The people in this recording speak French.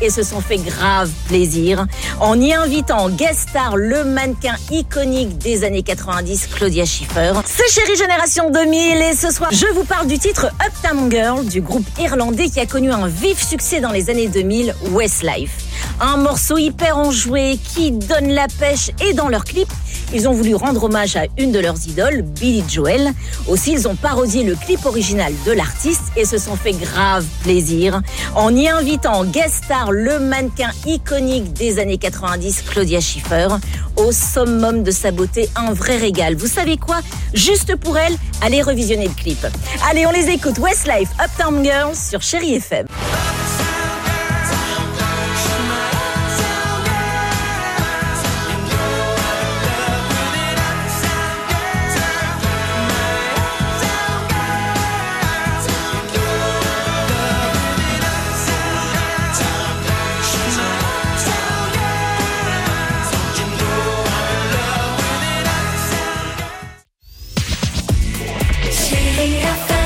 et se sont fait grave plaisir en y invitant en guest star le mannequin iconique des années 90, Claudia Schiffer. C'est Chérie Génération 2000 et ce soir, je vous parle du titre Uptown Girl du groupe irlandais qui a connu un vif succès dans les années 2000, Westlife. Un morceau hyper enjoué qui donne la pêche et dans leur clip, ils ont voulu rendre hommage à une de leurs idoles, Billy Joel. Aussi, ils ont parodié le clip original de l'artiste et se sont fait grave plaisir en y invitant en guest star le mannequin iconique des années 90, Claudia Schiffer, au summum de sa beauté, un vrai régal. Vous savez quoi? Juste pour elle, allez revisionner le clip. Allez, on les écoute. Westlife, Uptown Girls sur Chérie FM. Chérie FM.